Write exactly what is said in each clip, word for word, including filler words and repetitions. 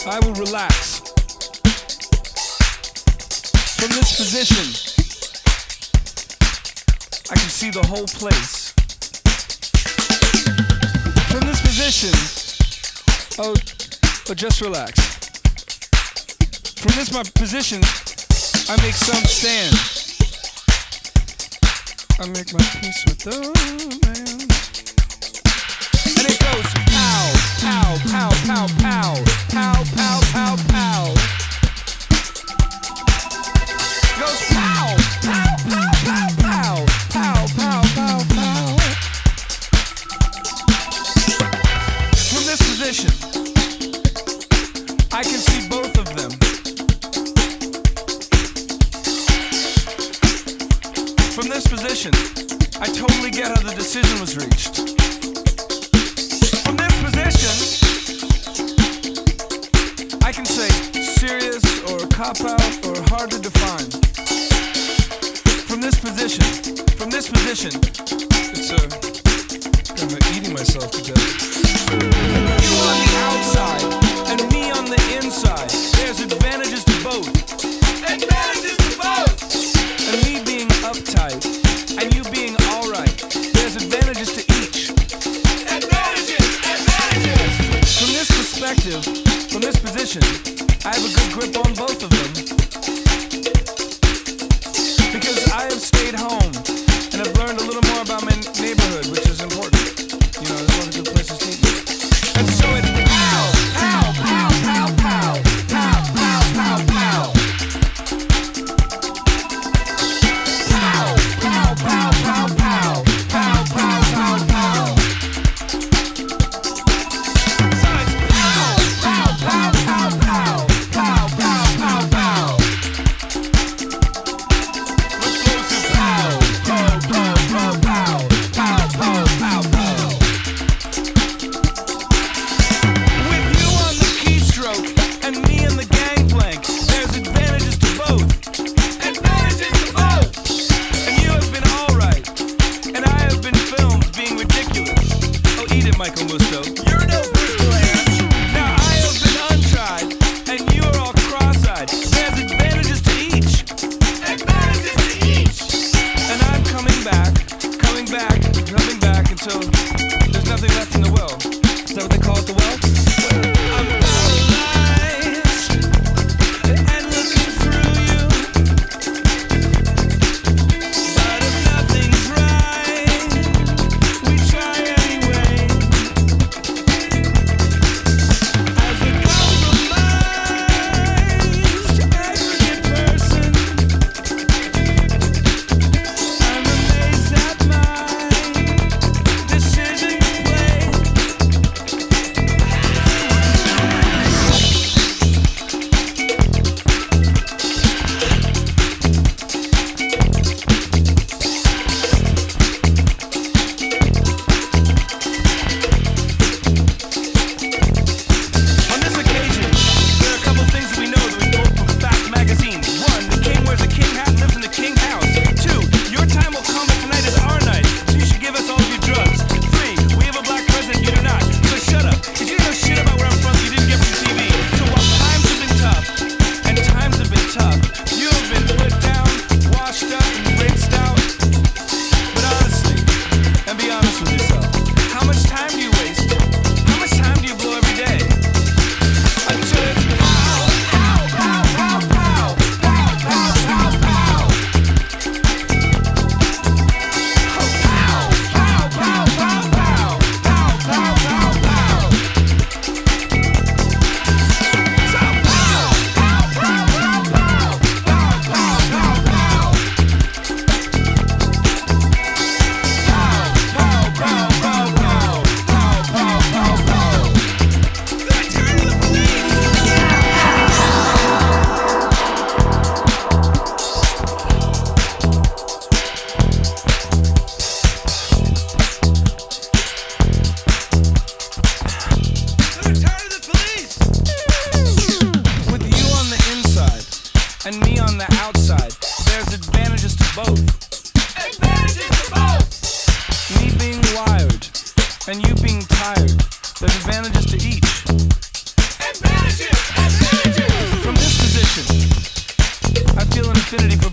I will relax. From this position, I can see the whole place. From this position, oh, oh just relax. From this my position, I make some stand. I make my peace with the man. And it goes pow, pow, pow, pow, pow, pow, pow, pow, pow. It goes pow, pow, pow, pow, pow, pow, pow, pow, pow. From this position, I can see both of them. From this position, I totally get how the decision was reached. From this position, I can say serious or cop-out or hard to define. From this position, from this position, it's a, I'm eating myself to death. You on the outside and me on the inside. There's advantages to both. Advantages to both. And me being uptight and you being alright. There's advantages to each. Advantages! Advantages! From this perspective, from this position, I have a good grip on both of them. Because I have stayed home and have learned a little more about my neighborhood, which is important. You know, there's a lot of good places to eat. And so it's pow, pow, pow, pow, pow, pow, pow, pow, pow. Pow, pow, pow, pow, pow, pow, pow, pow, pow. So it's pow, pow, pow, pow, pow, pow, pow, pow, pow. Which goes to pow, pow, pow, pow,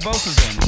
both of them.